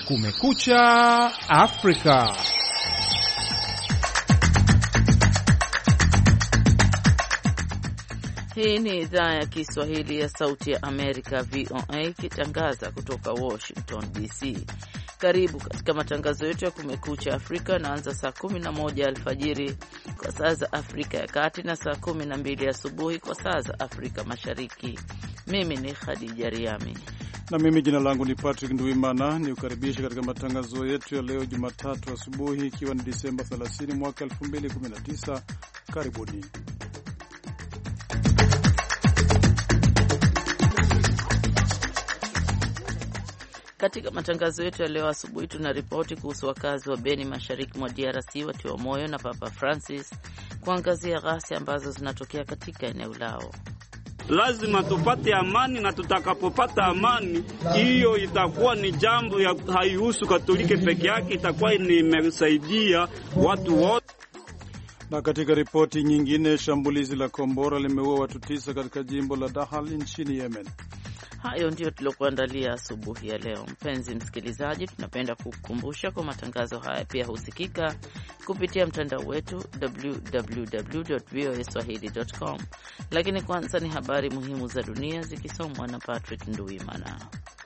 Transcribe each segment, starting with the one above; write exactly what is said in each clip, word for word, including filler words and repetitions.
Kumekucha Afrika. Hii ni idhaa ya Kiswahili ya Sauti ya Amerika, V O A, ikitangaza kutoka Washington D C. Karibu katika matangazo yetu ya Kumekucha Afrika, naanza saa kumi na moja alfajiri kwa saa za Afrika ya Kati na saa kumi na mbili asubuhi kwa saa za Afrika Mashariki. Mimi ni Khadija Riami na mimi jina langu ni Patrick Nduimana. Ni ukaribisha katika matangazo yetu ya leo Jumatatu asubuhi, ikiwa ni Disemba thelathini mwaka elfu mbili kumi na tisa. Karibuni. Katika matangazo yetu ya leo asubuhi tunaripoti kuhusu wakazi wa Beni mashariki mwa D R C watiwa moyo na Papa Francis kuangazia ghasia ambazo zinatokea katika eneo lao. Lazima tupate amani, na tutakapopata amani hiyo itakuwa ni jambo ya haihusu Katoliki peke yake, itakuwa imesaidia watu wote. Na katika ripoti nyingine, shambulizi la kombora limeua watu tisa katika jimbo la Dahal nchini Yemen. Hayo ndio tuliokuandalia asubuhi ya leo. Mpenzi msikilizaji, tunapenda kukukumbusha kwa matangazo haya pia husikika kupitia mtandao wetu w w w dot v o a swahili dot com. Lakini kwanza ni habari muhimu za dunia zikisomwa na Patrick Nduimana.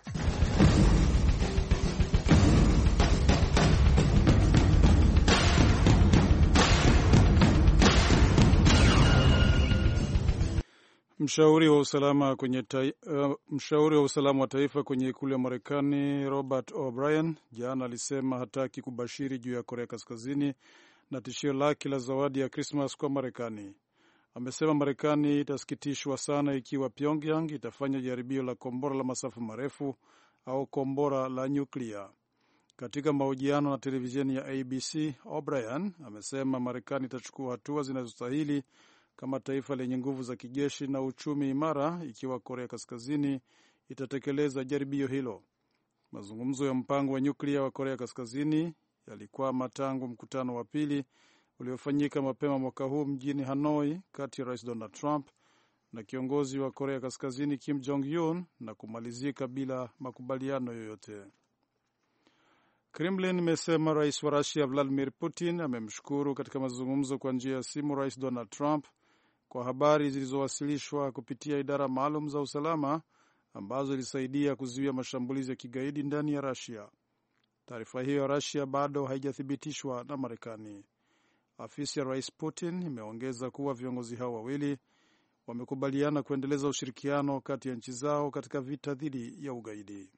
Mshauri wa usalama kwenye tai, uh, mshauri wa usalama wa taifa kwenye ikulu ya Marekani Robert O'Brien jana alisema hataki kubashiri juu ya Korea Kaskazini na tishio lake la zawadi ya Christmas kwa Marekani. Amesema Marekani itasikitishwa sana ikiwa Pyongyang itafanya jaribio la kombora la masafa marefu au kombora la nyuklia. Katika mahojiano na televisheni ya A B C, O'Brien amesema Marekani itachukua hatua zinazostahili kama taifa lenye nguvu za kijeshi na uchumi imara ikiwa Korea Kaskazini itatekeleza jaribio hilo. Mazungumzo ya mpango wa nyuklia wa Korea Kaskazini yalikuwa tangu mkutano wa pili uliofanyika mapema mwaka huu mjini Hanoi kati ya Rais Donald Trump na kiongozi wa Korea Kaskazini Kim Jong-un na kumalizika bila makubaliano yoyote. Kremlin imesema Rais wa Russia Vladimir Putin amemshukuru katika mazungumzo kwa njia ya simu Rais Donald Trump kwa habari zilizowasilishwa kupitia idara maalum za usalama ambazo ilisaidia kuzuia mashambulizi ya kigaidi ndani ya Russia. Taarifa hiyo ya Russia bado haijathibitishwa na Marekani. Afisi ya Rais Putin imeongeza kuwa viongozi hao wawili wamekubaliana kuendeleza ushirikiano kati ya nchi zao katika vita dhidi ya ugaidi.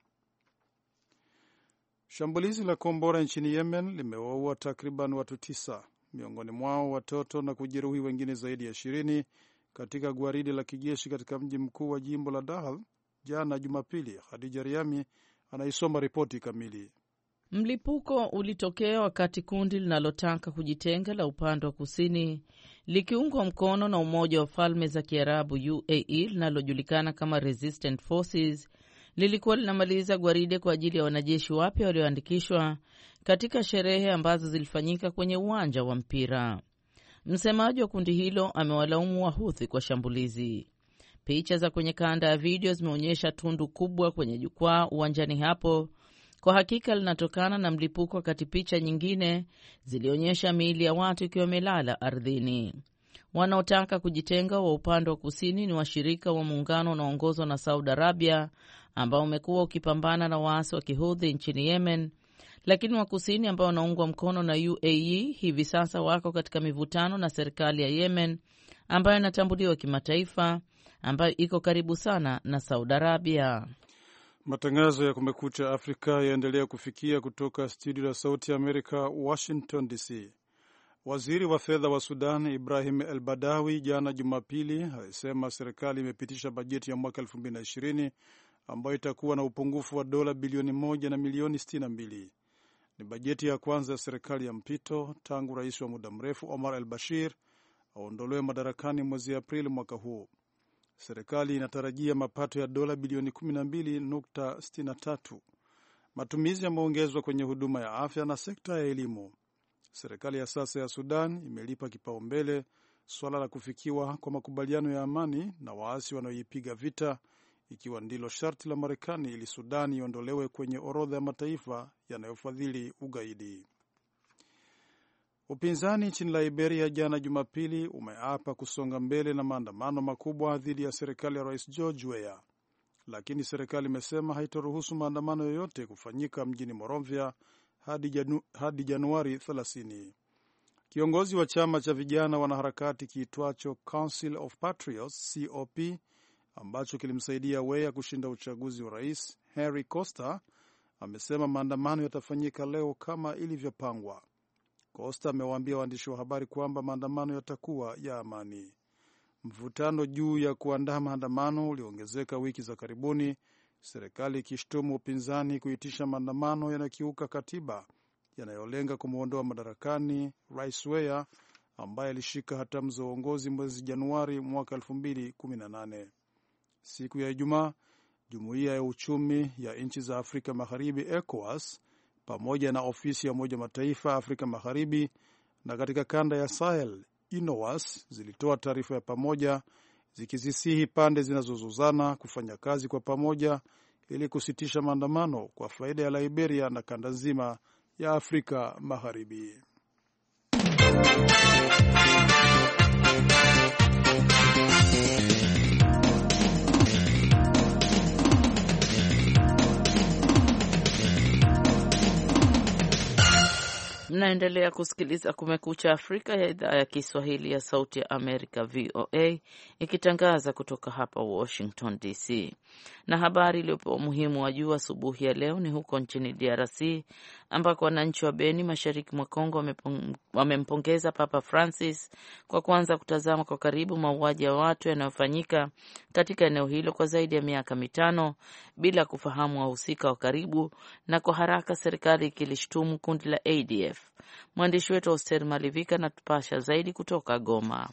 Shambulizi la kombora nchini Yemen limewaua takriban watu tisa, miongoni mwao watoto, na kujeruhi wengine zaidi ya ishirini katika gwaridi la kijeshi katika mji mkuu wa jimbo la Dahal jana Jumapili. Khadija Riami anaisoma ripoti kamili. Mlipuko ulitokea wakati kundi linalotaka kujitenga la upande wa kusini likiungwa mkono na Umoja wa Falme za Kiarabu U A E linalojulikana kama Resistant Forces lilikuwa linamaliza gwaride kwa ajili ya wanajeshi wapya walioandikishwa katika sherehe ambazo zilifanyika kwenye uwanja wa mpira. Msemaji wa kundi hilo amewalaumu Wahuthi kwa shambulizi. Picha za kwenye kanda ya video zimeonyesha tundu kubwa kwenye jukwaa uwanjani hapo. Kwa hakika linatokana na mlipuko, wakati picha nyingine zilionyesha miili ya watu ikiwa imelala ardhini. Wanaotaka kujitenga wa upande wa kusini ni washirika wa muungano unaoongozwa na Saudi Arabia ambao umekuwa ukipambana na waasi wa Kihouthi nchini Yemen, lakini wa kusini ambao wanaungwa mkono na U A E hivi sasa wako katika mivutano na serikali ya Yemen ambayo inatambuliwa kimataifa, ambayo iko karibu sana na Saudi Arabia. Matangazo ya Kumekucha Afrika yaendelea kufikia kutoka studio la Sauti ya Amerika, Washington D C. Waziri wa fedha wa Sudan Ibrahim El Badawi jana Jumapili alisema serikali imepitisha bajeti ya mwaka elfu mbili na ishirini ambayo itakuwa na upungufu wa dola bilioni moja na milioni sitini na mbili. Ni bajeti ya kwanza ya serikali ya mpito tangu rais wa muda mrefu Omar El Bashir aondolewe madarakani mwezi Aprili mwaka huu. Serikali inatarajia mapato ya dola bilioni kumi na mbili nukta sitini na tatu. Matumizi yameongezwa kwenye huduma ya afya na sekta ya elimu. Serikali ya sasa ya Sudan imelipa kipaumbele suala la kufikiwa kwa makubaliano ya amani na waasi wanaoipiga vita, ikiwa ndilo sharti la Marekani ili Sudani iondolewe kwenye orodha ya mataifa yanayofadhili ugaidi. Upinzani nchini Liberia jana Jumapili umeapa kusonga mbele na maandamano makubwa dhidi ya serikali ya Rais George Weah, lakini serikali imesema haitaruhusu maandamano yoyote kufanyika mjini Monrovia hadi, janu, hadi Januari thelathini. Kiongozi wa chama cha vijana wanaharakati kiitwacho Council of Patriots C O P ambacho kilimsaidia Weah kushinda uchaguzi wa rais, Henry Costa, amesema maandamano yatafanyika leo kama ilivyopangwa. Costa amewaambia waandishi wa habari kwamba maandamano yatakuwa ya amani. Mvutano juu ya kuandaa maandamano uliongezeka wiki za karibuni, serikali ikishtumu upinzani kuitisha maandamano yanakiuka katiba yanayolenga kumuondoa madarakani Rais Weah ambaye alishika hatamu za uongozi mwezi Januari mwaka elfu mbili kumi na nane. Siku ya Ijumaa, Jumuiya ya Uchumi ya Nchi za Afrika Magharibi ECOWAS pamoja na ofisi ya Umoja Mataifa Afrika Magharibi na katika kanda ya Sahel ECOWAS zilitoa taarifa ya pamoja zikizisihi pande zinazozozana kufanya kazi kwa pamoja ili kusitisha maandamano kwa faida ya Liberia na kanda nzima ya Afrika Magharibi. Mnaendelea kusikiliza Kumekucha Afrika ya idhaa ya Kiswahili ya Sauti ya Amerika V O A ikitangaza kutoka hapa Washington D C. Na habari iliyopewa umuhimu wa juu asubuhi ya leo ni huko nchini D R C ambako wananchi wa Beni mashariki mwa Kongo wamempongeza Papa Francis kwa kuanza kutazama kwa karibu mauaji ya watu yanayofanyika katika eneo hilo kwa zaidi ya miaka mitano bila kufahamu wahusika wa karibu, na kwa haraka serikali ikilishtumu kundi la A D F. Mwandishi wetu Oster Malivika anatupasha zaidi kutoka Goma.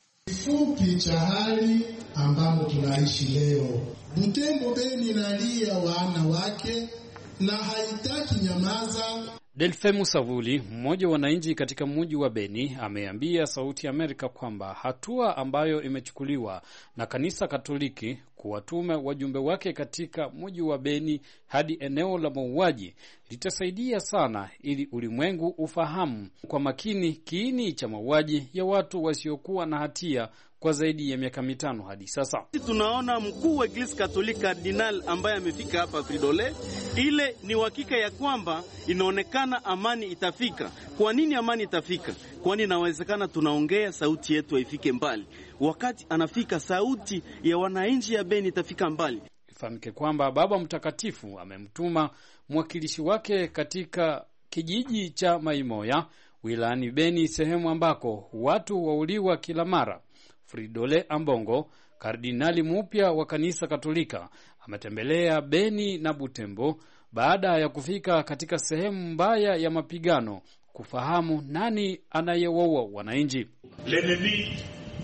Kifupi cha hali ambamo tunaishi leo. Butembo Beni inalia wana wake na haitaki nyamaza. Delfe Musavuli, mmoja wa wananchi katika mji wa Beni, ameambia Sauti ya Amerika kwamba hatua ambayo imechukuliwa na Kanisa Katoliki kuwatume wajumbe wake katika mji wa Beni hadi eneo la mauaji litasaidia sana ili ulimwengu ufahamu kwa makini kiini cha mauaji ya watu wasiokuwa na hatia kwa zaidi ya miaka mitano hadi sasa. Tunaona mkuu wa Eglise Katoliki Kardinal ambaye amefika hapa Fridole, ile ni uhakika ya kwamba inaonekana amani itafika. Kwa nini amani itafika? Kwani inawezekana tunaongea sauti yetu haifike mbali. Wakati anafika sauti ya wananchi ya Beni itafika mbali. Ifahamike kwamba Baba Mtakatifu amemtuma mwakilishi wake katika kijiji cha Maimoya wilayani Beni, sehemu ambako watu wauliwa kila mara. Fridole Ambongo, kardinali mpya wa Kanisa Katolika, ametembelea Beni na Butembo baada ya kufika katika sehemu mbaya ya mapigano kufahamu nani anayewaua wananchi. L'ennemi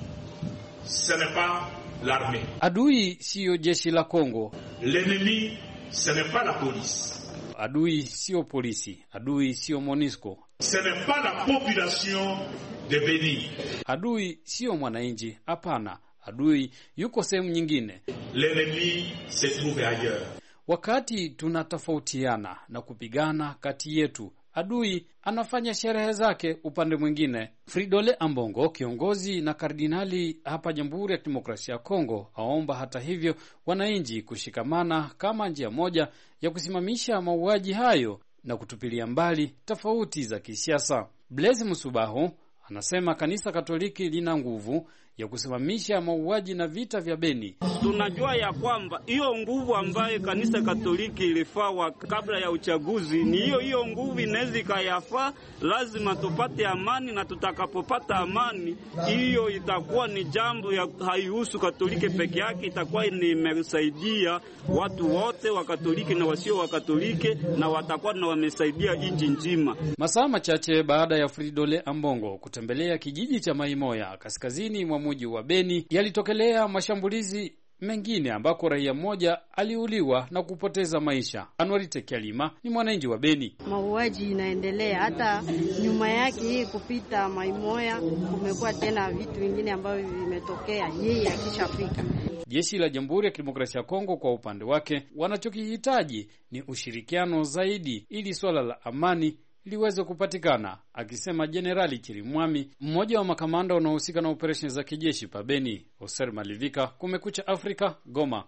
ce n'est pas l'armée. Adui sio jeshi la Kongo. L'ennemi ce n'est pas la police. Adui sio polisi, adui sio MONUSCO. Ce n'est pas la population de Beni. Adui sio mwananchi, hapana. Adui yuko sehemu nyingine. L'ennemi se trouve ailleurs. Wakati tunatofautiana na kupigana kati yetu, adui anafanya sherehe zake upande mwingine. Fridole Ambongo, kiongozi na kardinali hapa Jamhuri ya Kidemokrasia ya Kongo, aomba hata hivyo wananchi kushikamana kama njia moja ya kusimamisha mauaji hayo na kutupilia mbali tofauti za kisiasa. Blaise Musubahu anasema Kanisa Katoliki lina nguvu ya kusimamisha mauaji na vita vya Beni. Tunajua ya kwamba hiyo nguvu ambayo Kanisa Katoliki ilifaa kabla ya uchaguzi ni hiyo hiyo nguvu inaweza ikayafaa. Lazima tupate amani, na tutakapopata amani hiyo itakuwa ni jambo ya haihusu Katoliki peke yake, itakuwa imesaidia watu wote wa Katoliki na wasio wa Katoliki, na watakuwa na wamesaidia nchi nzima. Masaa machache baada ya Fridole Ambongo kutembelea kijiji cha Maimoya kaskazini mwa mji wa Beni, yalitokelea mashambulizi mengine ambako raia mmoja aliuliwa na kupoteza maisha. Anwari Tekialima ni mwananchi wa Beni. Mauaji inaendelea hata nyuma yake hii kupita Maimoya, kumekuwa tena vitu vingine ambavyo vimetokea yeye akishafika. Jeshi la Jamhuri ya Kidemokrasia ya Kongo kwa upande wake wanachokihitaji ni ushirikiano zaidi ili swala la amani liweze kupatikana, akisema Jenerali Chirimwami, mmoja wa makamanda wanaohusika na operesheni za kijeshi pabeni. Oser Malivika, Kumekucha Afrika, Goma.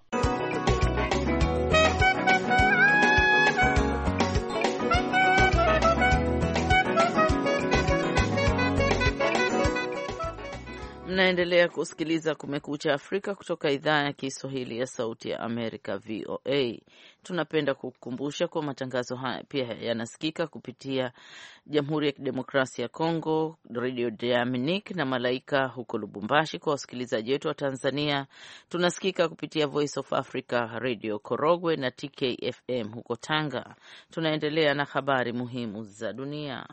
Mnaendelea kusikiliza Kumekucha Afrika kutoka idhaa ya Kiswahili ya Sauti ya Amerika, V O A. Tunapenda kukumbusha kwa matangazo haya pia yanasikika kupitia Jamhuri ya Kidemokrasia ya Kongo, Radio Dominique na Malaika huko Lubumbashi. Kwa wasikilizaji wetu wa Tanzania, tunasikika kupitia Voice of Africa Radio Korogwe na T K F M huko Tanga. Tunaendelea na habari muhimu za dunia.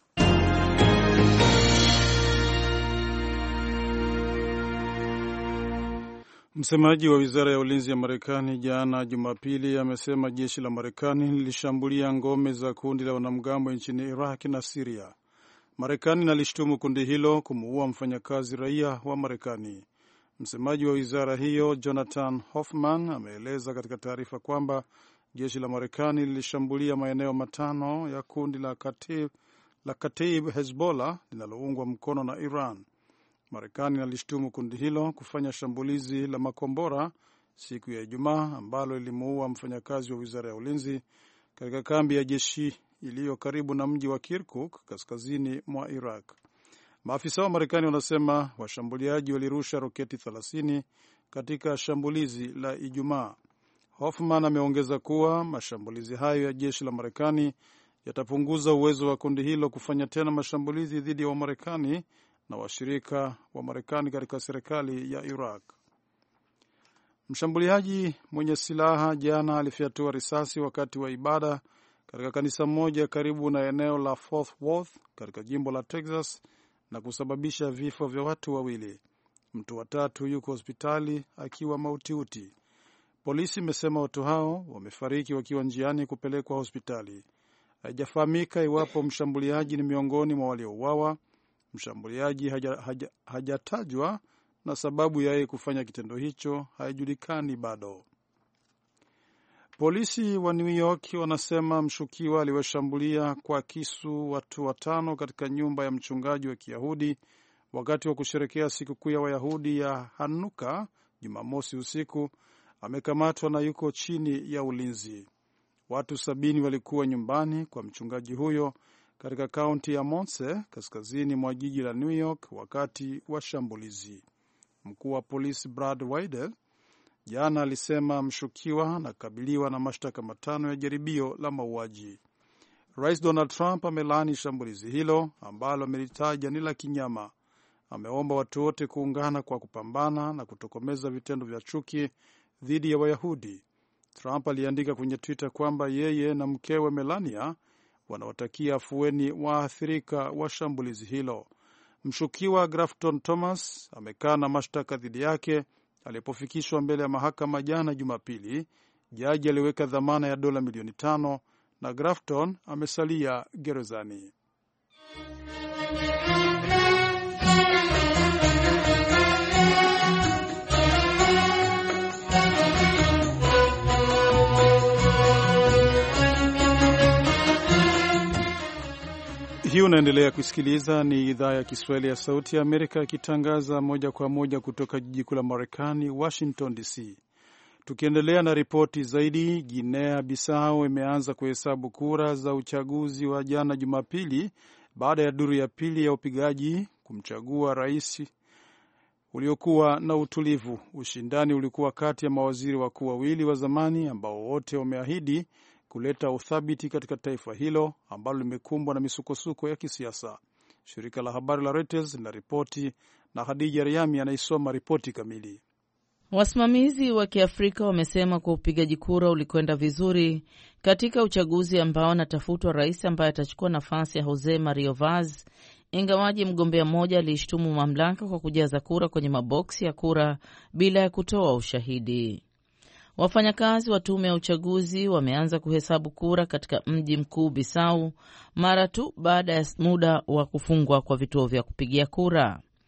Msemaji wa Wizara ya Ulinzi ya Marekani jana Jumapili amesema jeshi la Marekani lilishambulia ngome za kundi la wanamgambo nchini Iraq na Syria. Marekani inalishtumu kundi hilo kumuua mfanyakazi raia wa Marekani. Msemaji wa wizara hiyo Jonathan Hoffman ameeleza katika taarifa kwamba jeshi la Marekani lilishambulia maeneo matano ya kundi la Kataib, la Kataib Hezbollah linaloungwa mkono na Iran. Marekani inalishtumu kundi hilo kufanya shambulizi la makombora siku ya Ijumaa ambalo lilimuua mfanyakazi wa Wizara ya Ulinzi katika kambi ya jeshi iliyo karibu na mji wa Kirkuk kaskazini mwa Iraq. Maafisa wa Marekani wanasema washambuliaji walirusha roketi thelathini katika shambulizi la Ijumaa. Hoffman ameongeza kuwa mashambulizi hayo ya jeshi la Marekani yatapunguza uwezo wa kundi hilo kufanya tena mashambulizi dhidi ya Wamarekani na washirika wa Marekani katika serikali ya Iraq. Mshambuliaji mwenye silaha jana alifyatua risasi wakati wa ibada katika kanisa moja karibu na eneo la Fort Worth katika jimbo la Texas na kusababisha vifo vya watu wawili. Mtu wa tatu yuko hospitali akiwa mautiuti. Polisi imesema watu hao wamefariki wakiwa njiani kupelekwa hospitali. Haijafahamika iwapo mshambuliaji ni miongoni mwa waliouawa. Mshambuliaji hajatajwa haja, haja na sababu ya yeye kufanya kitendo hicho haijulikani bado. Polisi wa New York wanasema mshukiwa aliwashambulia kwa kisu watu watano katika nyumba ya mchungaji wa Kiyahudi wakati wa kusherehekea sikukuu ya Wayahudi ya Hanuka Jumamosi usiku amekamatwa na yuko chini ya ulinzi. Watu sabini walikuwa nyumbani kwa mchungaji huyo katika kaunti ya Monse kaskazini mwa jiji la New York wakati wa shambulizi. Mkuu wa polisi Brad Weidel jana alisema mshukiwa anakabiliwa na mashtaka matano ya jaribio la mauaji. Rais Donald Trump amelaani shambulizi hilo ambalo amelitaja ni la kinyama. Ameomba watu wote kuungana kwa kupambana na kutokomeza vitendo vya chuki dhidi ya Wayahudi. Trump aliandika kwenye Twitter kwamba yeye na mkewe Melania wanawatakia afueni waathirika wa shambulizi hilo. Mshukiwa Grafton Thomas amekaa na mashtaka dhidi yake alipofikishwa mbele ya mahakama jana Jumapili. Jaji aliweka dhamana ya dola milioni tano na Grafton amesalia gerezani. Hii unaendelea kusikiliza ni idhaa ya Kiswahili ya Sauti ya Amerika ikitangaza moja kwa moja kutoka jiji kuu la Marekani, Washington D C. Tukiendelea na ripoti zaidi, Guinea Bissau imeanza kuhesabu kura za uchaguzi wa jana Jumapili baada ya duru ya pili ya upigaji kumchagua rais uliokuwa na utulivu. Ushindani ulikuwa kati ya mawaziri wakuu wawili wa zamani ambao wote wameahidi kuleta uthabiti katika taifa hilo ambalo limekumbwa na misukosuko ya kisiasa. Shirika la habari la Reuters linaripoti na Khadija Riami anaisoma ripoti kamili. Wasimamizi wa Kiafrika wamesema kwa upigaji kura ulikwenda vizuri katika uchaguzi ambao anatafutwa rais ambaye atachukua nafasi ya Jose Mario Vaz, ingawaji mgombea mmoja alishtumu mamlaka kwa kujaza kura kwenye maboksi ya kura bila ya kutoa ushahidi. Wafanyakazi wa tume ya uchaguzi wameanza kuhesabu kura katika mji mkuu Bissau mara tu baada ya muda wa kufungwa kwa vituo vya kupigia kura.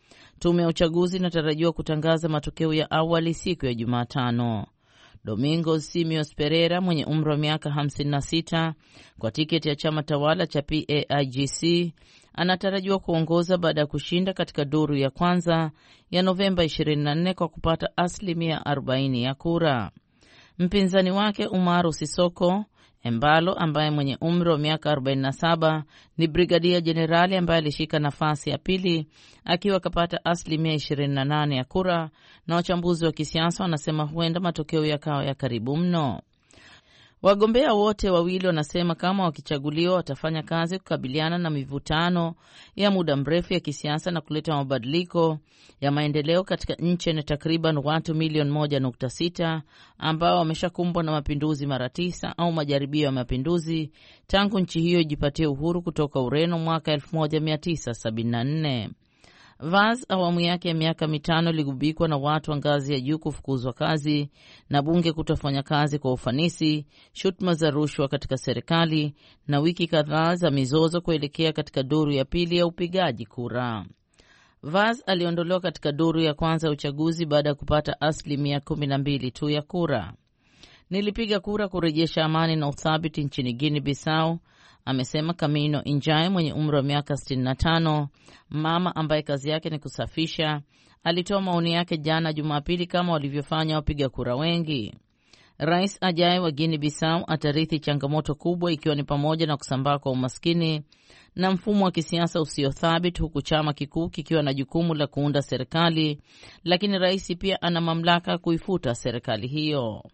Tume ya uchaguzi inatarajiwa kutangaza matokeo ya awali siku ya Jumatano. Domingos Simios Pereira mwenye umri wa miaka hamsini na sita kwa tiketi ya chama tawala cha P A I G C anatarajiwa kuongoza baada ya kushinda katika duru ya kwanza ya Novemba ishirini na nne kwa kupata asilimia arobaini ya kura. Mpinzani wake Umaru Sisoko Embalo ambaye mwenye umri wa miaka arobaini na saba ni brigadia jenerali ambaye alishika nafasi ya pili akiwa kapata asilimia ishirini na nane ya kura, na wachambuzi wa kisiasa wanasema huenda matokeo yakawa ya karibu mno. Wagombea wote wawili wanasema kama wakichaguliwa watafanya kazi kukabiliana na mivutano ya muda mrefu ya kisiasa na kuleta mabadiliko ya maendeleo katika nchi yenye takriban watu milioni moja nukta sita ambao wameshakumbwa na mapinduzi mara tisa au majaribio ya mapinduzi tangu nchi hiyo ijipatie uhuru kutoka Ureno mwaka elfu moja mia tisa sabini na nne. Vaz awamu yake ya miaka mitano iligubikwa na watu wa ngazi ya juu kufukuzwa kazi na bunge kutofanya kazi kwa ufanisi, shutuma za rushwa katika serikali na wiki kadhaa za mizozo kuelekea katika duru ya pili ya upigaji kura. Vaz aliondolewa katika duru ya kwanza ya uchaguzi baada ya kupata asilimia kumi na mbili tu ya kura. Nilipiga kura kurejesha amani na uthabiti nchini Guinea Bissau, amesema Camino Injai mwenye umri wa miaka sitini na tano, mama ambaye kazi yake ni kusafisha. Alitoa maoni yake jana Jumapili kama walivyofanya wapiga kura wengi. Rais ajaye wa Guinea Bissau atarithi changamoto kubwa ikiwa ni pamoja na kusambaa kwa umaskini na mfumo wa kisiasa usiothabiti, huku chama kikuu kikiwa na jukumu la kuunda serikali, lakini rais pia ana mamlaka kuifuta serikali hiyo.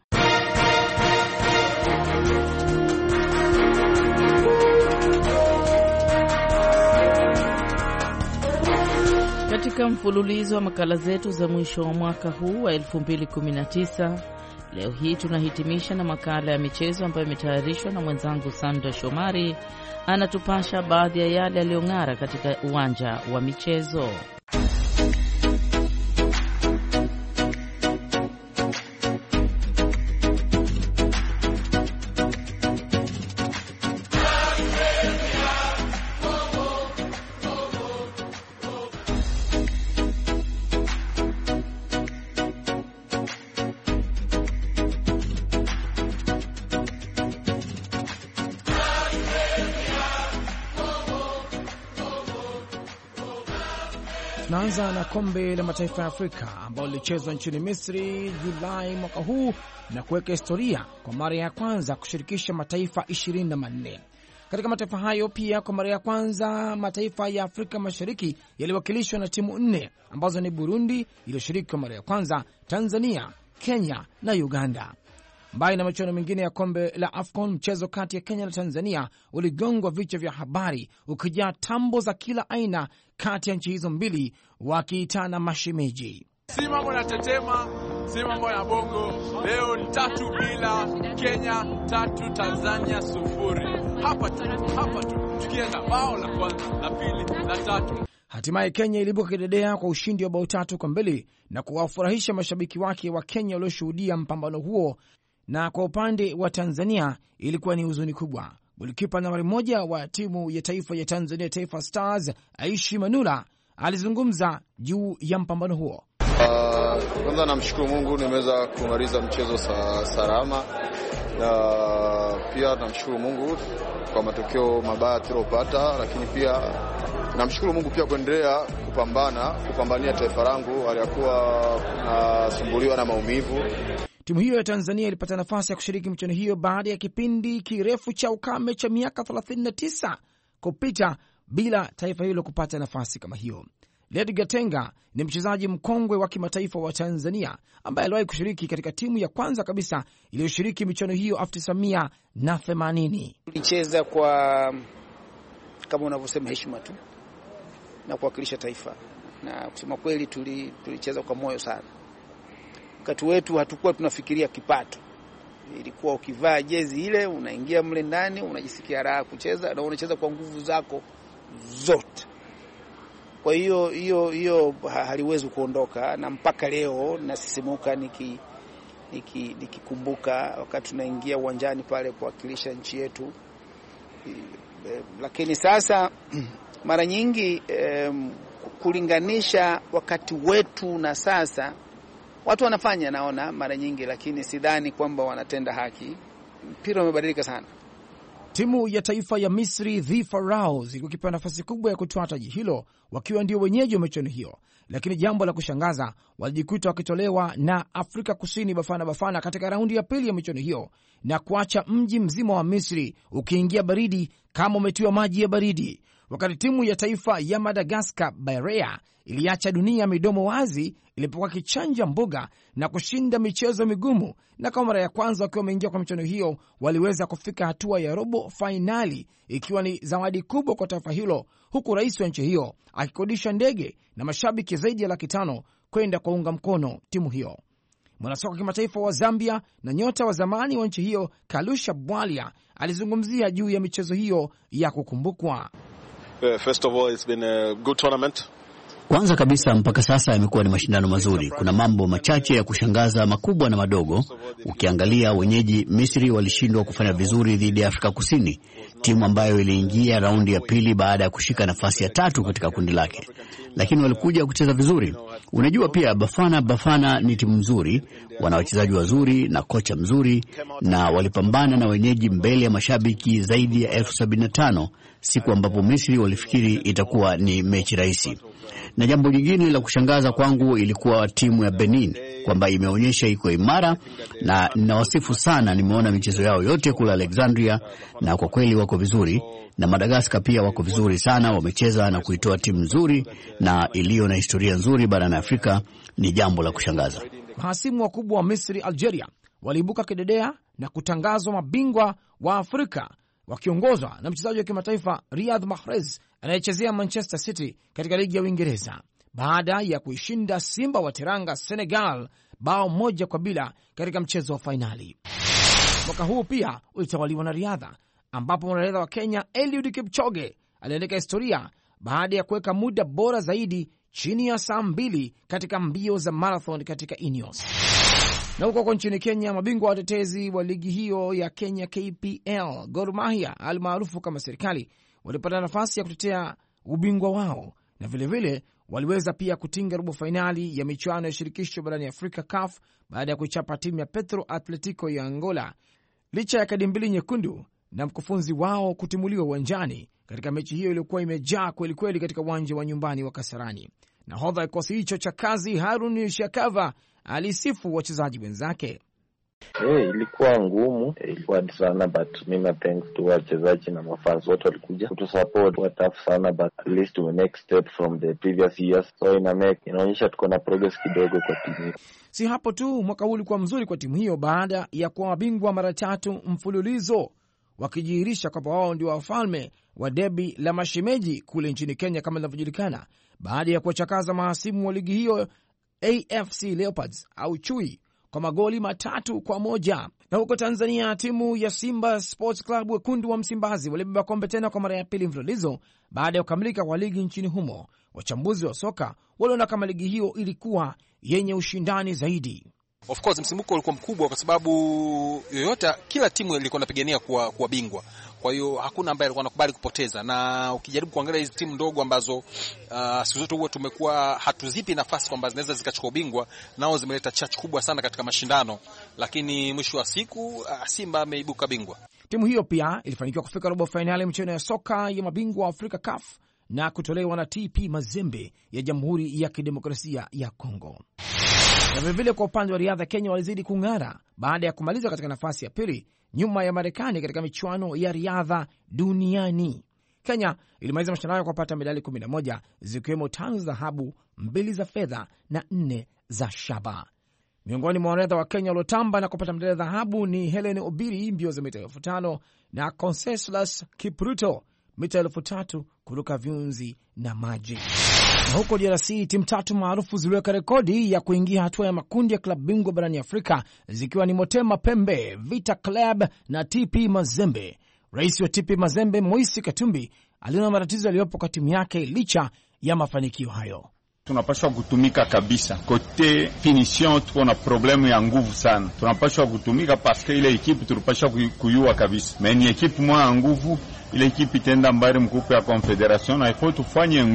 Katika mfululizo wa makala zetu za mwisho wa mwaka huu wa elfu mbili kumi na tisa, leo hii tunahitimisha na makala ya michezo ambayo imetayarishwa na mwenzangu Sandra Shomari. Anatupasha baadhi ya yale yaliyong'ara katika uwanja wa michezo. Tunaanza na kombe la mataifa ya Afrika ambalo lilichezwa nchini Misri Julai mwaka huu na kuweka historia kwa mara ya kwanza kushirikisha mataifa ishirini na manne. Katika mataifa hayo pia kwa mara ya kwanza mataifa ya Afrika Mashariki yaliwakilishwa na timu nne ambazo ni Burundi iliyoshiriki kwa mara ya kwanza, Tanzania, Kenya na Uganda. Mbali na michuano mingine ya kombe la AFCON, mchezo kati ya Kenya na Tanzania uligongwa vichwa vya habari ukijaa tambo za kila aina kati ya nchi hizo mbili wakiitana mashemeji. Si mambo na tetema, si mambo ya bongo. Leo ni tatu bila, Kenya tatu, Tanzania sufuri. Hapa tu, hapa tu. Tukienda bao la kwanza, la pili, la tatu. Hatimaye Kenya ilibuka kidedea kwa ushindi wa bao tatu kwa mbili na kuwafurahisha mashabiki wake wa Kenya walioshuhudia mpambano huo. Na kwa upande wa Tanzania ilikuwa ni huzuni kubwa. Golikipa nambari moja wa timu ya taifa ya Tanzania, Taifa Stars, Aishi Manula, alizungumza juu ya mpambano huo. Uh, kwanza namshukuru Mungu nimeweza kumaliza mchezo sa, salama. Uh, pia namshukuru Mungu kwa matokeo mabaya tuliyopata, lakini pia namshukuru Mungu pia kuendelea kupambana, kupambania taifa langu aliyakuwa nasumbuliwa na maumivu. Timu hiyo ya Tanzania ilipata nafasi ya kushiriki michuano hiyo baada ya kipindi kirefu cha ukame cha miaka thelathini na tisa kupita bila taifa hilo kupata nafasi kama hiyo. Led Gatenga ni mchezaji mkongwe wa kimataifa wa Tanzania ambaye aliwahi kushiriki katika timu ya kwanza kabisa iliyoshiriki michuano hiyo elfu tisa mia themanini. Tulicheza kwa kama unavyosema heshima tu na kuwakilisha taifa, na kusema kweli tulicheza kwa moyo sana. Wakati wetu hatukuwa tunafikiria kipato. Ilikuwa ukivaa jezi ile unaingia mle ndani unajisikia raha kucheza na unacheza kwa nguvu zako zote. Kwa hiyo hiyo hiyo haliwezi kuondoka, na mpaka leo nasisimuka niki niki nikikumbuka wakati tunaingia uwanjani pale kuwakilisha nchi yetu. Lakini sasa mara nyingi kulinganisha wakati wetu na sasa, watu wanafanya naona mara nyingi, lakini sidhani kwamba wanatenda haki. Mpira umebadilika sana. Timu ya taifa ya Misri The Pharaohs ilikuwa ikipewa nafasi kubwa ya kutoa taji hilo wakiwa ndio wenyeji wa michuano hiyo, lakini jambo la kushangaza, walijikuta wakitolewa na Afrika Kusini Bafana Bafana katika raundi ya pili ya michuano hiyo na kuacha mji mzima wa Misri ukiingia baridi kama umetiwa maji ya baridi. Wakati timu ya taifa ya Madagascar Barea iliacha dunia midomo wazi ilipokuwa kichanja mbuga na kushinda michezo migumu, na kwa mara ya kwanza wakiwa wameingia kwa michuano hiyo waliweza kufika hatua ya robo fainali, ikiwa ni zawadi kubwa kwa taifa hilo, huku rais wa nchi hiyo akikodisha ndege na mashabiki zaidi ya laki tano kwenda kuunga mkono timu hiyo. Mwanasoka kimataifa wa Zambia na nyota wa zamani wa nchi hiyo Kalusha Bwalia alizungumzia juu ya michezo hiyo ya kukumbukwa. Uh, first of all, it's been a good tournament. Kwanza kabisa, mpaka sasa yamekuwa ni mashindano mazuri. Kuna mambo machache ya kushangaza, makubwa na madogo. Ukiangalia, wenyeji Misri walishindwa kufanya vizuri dhidi ya Afrika Kusini, timu ambayo iliingia raundi ya pili baada ya kushika nafasi ya tatu katika kundi lake, lakini walikuja kucheza vizuri. Unajua pia Bafana Bafana ni timu nzuri, wana wachezaji wazuri na kocha mzuri, na walipambana na wenyeji mbele ya mashabiki zaidi ya elfu sabini na tano, siku ambapo Misri walifikiri itakuwa ni mechi rahisi. Na jambo jingine la kushangaza kwangu ilikuwa timu ya Benin, kwamba imeonyesha iko imara, na ninawasifu sana. Nimeona michezo yao yote kula Alexandria na kwa kweli wako vizuri, na Madagascar pia wako vizuri sana, wamecheza na kuitoa timu nzuri na iliyo na historia nzuri barani Afrika. Ni jambo la kushangaza. Mahasimu wakubwa wa Misri, Algeria, waliibuka kidedea na kutangazwa mabingwa wa Afrika wakiongozwa na mchezaji wa kimataifa Riyad Mahrez anayechezea Manchester City katika ligi ya Uingereza, baada ya kuishinda Simba wa Teranga Senegal bao moja kwa bila katika mchezo wa fainali. Mwaka huu pia ulitawaliwa na riadha, ambapo mwanariadha wa Kenya Eliud Kipchoge aliandika historia baada ya kuweka muda bora zaidi chini ya saa mbili katika mbio za marathon katika Ineos. Na huko kwa nchini Kenya, mabingwa watetezi wa ligi hiyo ya Kenya K P L, Gor Mahia almaarufu kama serikali, walipata nafasi ya kutetea ubingwa wao, na vilevile vile, waliweza pia kutinga robo fainali ya michuano ya shirikisho barani Afrika C A F baada ya kuichapa timu ya Petro Atletico ya Angola, licha ya kadi mbili nyekundu na mkufunzi wao kutimuliwa uwanjani katika mechi hiyo iliyokuwa imejaa kweli kweli katika uwanja wa nyumbani wa Kasarani. Nahodha kikosi hicho cha kazi Harun Shakava alisifu wachezaji wenzake. Hey, ilikuwa ngumu, ilikuwa sana, but mimi thanks to wachezaji na mafans wote walikuja kutusupport. Wa tough sana, but at least we next step from the previous years, so ina make inaonyesha tuko na progress kidogo kwa timu. Si hapo tu, mwaka huu ulikuwa mzuri kwa timu hiyo baada ya kuwa mabingwa mara tatu mfululizo, wakijihirisha kwamba wao ndio wafalme wa debi la mashemeji kule nchini Kenya kama linavyojulikana, baada ya kuwachakaza mahasimu wa ligi hiyo A F C Leopards au Chui kwa magoli matatu kwa moja. Na huko Tanzania, timu ya Simba Sports Club wekundu wa Msimbazi walibeba kombe tena kwa mara ya pili mfululizo baada ya kukamilika kwa ligi nchini humo. Wachambuzi wa soka waliona kama ligi hiyo ilikuwa yenye ushindani zaidi. Of course msimuko ulikuwa mkubwa kwa sababu yoyote, kila timu ilikuwa inapigania kuwa, kuwa bingwa. Kwa hiyo hakuna ambaye alikuwa anakubali kupoteza, na ukijaribu kuangalia hizi timu ndogo ambazo uh, siku zote huwa tumekuwa hatuzipi nafasi kwamba zinaweza zikachukua ubingwa, nao zimeleta chachu kubwa sana katika mashindano, lakini mwisho wa siku uh, Simba ameibuka bingwa. Timu hiyo pia ilifanikiwa kufika robo finali mchezo ya soka ya mabingwa wa Afrika C A F na kutolewa na T P Mazembe ya Jamhuri ya Kidemokrasia ya Kongo. Na vilevile kwa upande wa riadha, Kenya walizidi kung'ara baada ya kumaliza katika nafasi ya pili nyuma ya Marekani katika michuano ya riadha duniani. Kenya ilimaliza mashindano kwa kupata medali kumi na moja, zikiwemo tano za dhahabu, mbili za fedha na nne za shaba. Miongoni mwa wanariadha wa Kenya waliotamba na kupata medali ya dhahabu ni Helen Obiri mbio za mita elfu tano na Conseslus Kipruto mita elfu tatu kuruka viunzi na maji. Na huko D R C, timu tatu maarufu ziliweka rekodi ya kuingia hatua ya makundi ya klabu bingwa barani Afrika, zikiwa ni Motema Pembe, Vita Club na T P Mazembe. Rais wa T P Mazembe Moisi Katumbi aliona matatizo yaliyopo kwa timu yake licha ya mafanikio hayo. Tunapaswa kutumika kabisa. Kote finition tuko na problemu ya nguvu sana. Tunapaswa kutumika paske ile ekipu tulipaswa kuyua kabisa. Meni ekipu mwa nguvu, ile ekipu itenda mbari mkupu ya Confederation na ifo tufanye nguvu.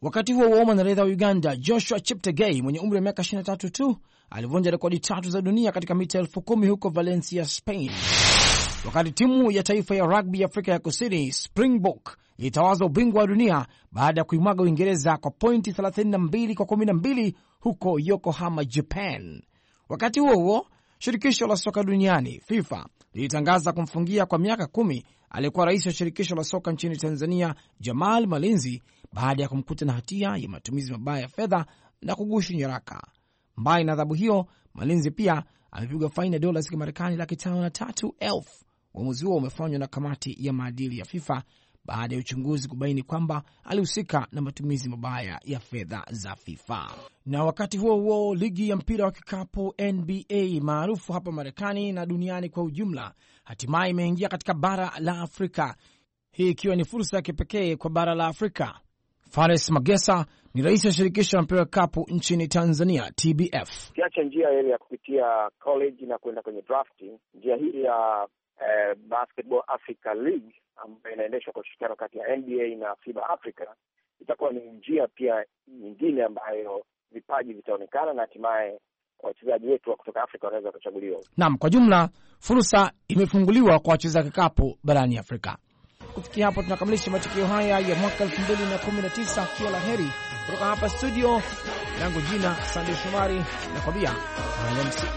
Wakati huo huo, mwanariadha wa Uganda Joshua Cheptegei mwenye umri wa miaka ishirini na tatu tu alivunja rekodi tatu za dunia katika mita elfu kumi huko Valencia, Spain. Wakati timu ya taifa ya rugby ya Afrika ya Kusini Springbok ilitawaza ubingwa wa dunia baada ya kuimwaga Uingereza kwa pointi thelathini na mbili kwa kumi na mbili huko Yokohama, Japan. Wakati huo huo, shirikisho la soka duniani FIFA lilitangaza kumfungia kwa miaka kumi aliyekuwa rais wa shirikisho la soka nchini Tanzania Jamal Malinzi baada ya kumkuta na hatia ya matumizi mabaya ya fedha na kugushi nyaraka. Mbali na adhabu hiyo, Malinzi pia amepigwa faini ya dola za Kimarekani laki tano na tatu elfu. Uamuzi huo umefanywa na kamati ya maadili ya FIFA baada ya uchunguzi kubaini kwamba alihusika na matumizi mabaya ya fedha za FIFA. Na wakati huo huo, ligi ya mpira wa kikapu N B A maarufu hapa Marekani na duniani kwa ujumla hatimaye imeingia katika bara la Afrika, hii ikiwa ni fursa ya kipekee kwa bara la Afrika. Fares Magesa ni rais wa shirikisho la mpira wa kikapu nchini Tanzania, T B F. Kiacha njia ile ya kupitia college na kwenda kwenye drafting, njia hii ya eh, Basketball Africa League ambayo inaendeshwa kwa ushirikiano kati ya N B A na FIBA Africa itakuwa ni njia pia nyingine ambayo vipaji vitaonekana na hatimaye wachezaji wetu wa kutoka Afrika wanaweza kuchaguliwa. Naam, kwa jumla fursa imefunguliwa kwa wachezaji kikapu barani Afrika. Kufikia hapo tunakamilisha matukio haya ya mwaka elfu mbili na kumi na tisa. Kila la heri kutoka hapa studio, langu jina Sande Shomari na kwambia alamsiki.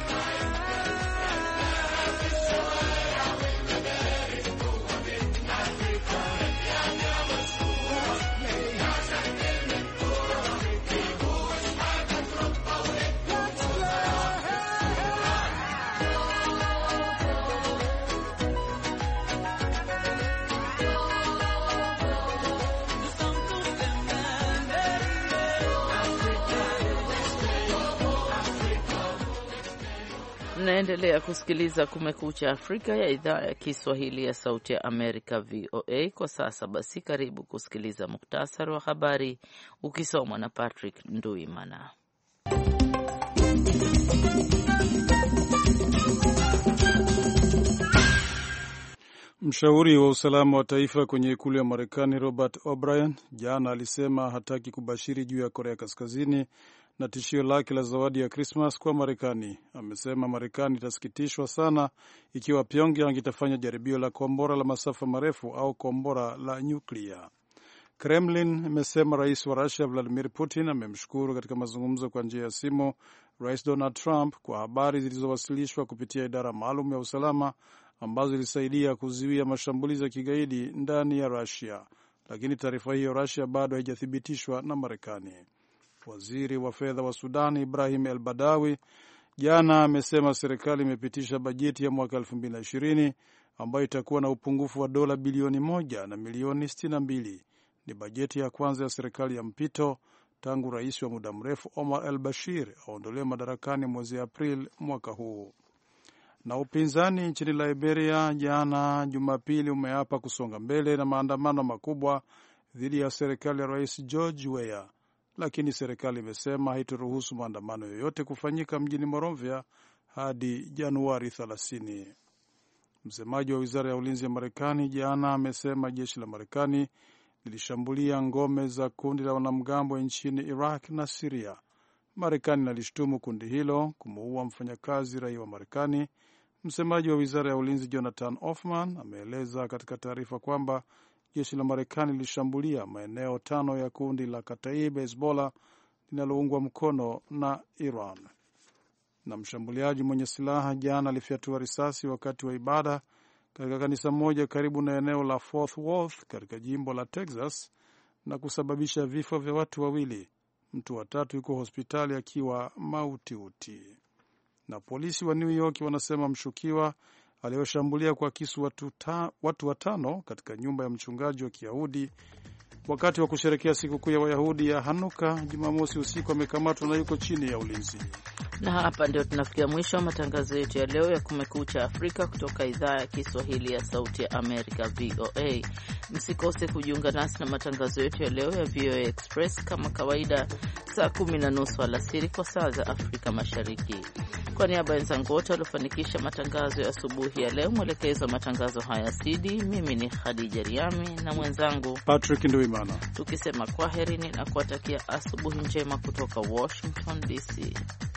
Mnaendelea kusikiliza Kumekucha Afrika ya idhaa ya Kiswahili ya Sauti ya Amerika, V O A. Kwa sasa basi, karibu kusikiliza muktasari wa habari ukisomwa na Patrick Nduimana. Mshauri wa usalama wa taifa kwenye ikulu ya Marekani Robert O'Brien jana alisema hataki kubashiri juu ya Korea Kaskazini na tishio lake la zawadi ya Krismas kwa Marekani. Amesema Marekani itasikitishwa sana ikiwa Pyongyang itafanya jaribio la kombora la masafa marefu au kombora la nyuklia. Kremlin imesema rais wa Russia Vladimir Putin amemshukuru katika mazungumzo kwa njia ya simu Rais Donald Trump kwa habari zilizowasilishwa kupitia idara maalum ya usalama ambazo zilisaidia kuzuia mashambulizi ya kigaidi ndani ya Russia, lakini taarifa hiyo Russia bado haijathibitishwa na Marekani. Waziri wa fedha wa Sudan Ibrahim El Badawi jana amesema serikali imepitisha bajeti ya mwaka elfu mbili na ishirini ambayo itakuwa na upungufu wa dola bilioni moja na milioni sitini na mbili. Ni bajeti ya kwanza ya serikali ya mpito tangu rais wa muda mrefu Omar El Bashir aondolewe madarakani mwezi Aprili mwaka huu. Na upinzani nchini Liberia jana Jumapili umeapa kusonga mbele na maandamano makubwa dhidi ya serikali ya Rais George Weah, lakini serikali imesema haitaruhusu maandamano yoyote kufanyika mjini Monrovia hadi Januari thelathini. Msemaji wa Wizara ya Ulinzi ya Marekani jana amesema jeshi la Marekani lilishambulia ngome za kundi la wanamgambo nchini Iraq na Syria. Marekani inalishtumu kundi hilo kumuua mfanyakazi raia wa Marekani. Msemaji wa Wizara ya Ulinzi Jonathan Hoffman ameeleza katika taarifa kwamba jeshi la Marekani lilishambulia maeneo tano ya kundi la Kataib Hezbollah linaloungwa mkono na Iran. Na mshambuliaji mwenye silaha jana alifyatua risasi wakati wa ibada katika kanisa moja karibu na eneo la Fort Worth katika jimbo la Texas na kusababisha vifo vya watu wawili. Mtu wa tatu yuko hospitali akiwa mautiuti. Na polisi wa New York wanasema mshukiwa aliyoshambulia kwa kisu watu, ta, watu watano katika nyumba ya mchungaji wa Kiyahudi wakati wa kusherehekea sikukuu ya Wayahudi ya Hanuka Jumamosi usiku amekamatwa na yuko chini ya ulinzi. Na hapa ndio tunafikia mwisho wa matangazo yetu ya leo ya Kumekucha Afrika kutoka idhaa ya Kiswahili ya Sauti ya Amerika, V O A. Msikose kujiunga nasi na matangazo yetu ya leo ya V O A Express kama kawaida saa kumi na nusu alasiri kwa saa za Afrika Mashariki. Kwa niaba ya wenzangu wote waliofanikisha matangazo ya asubuhi ya leo, mwelekezo wa matangazo haya Sidi, mimi ni Khadija Riami na mwenzangu Patrick Nduimana, tukisema kwaherini na kuwatakia asubuhi njema kutoka Washington D C.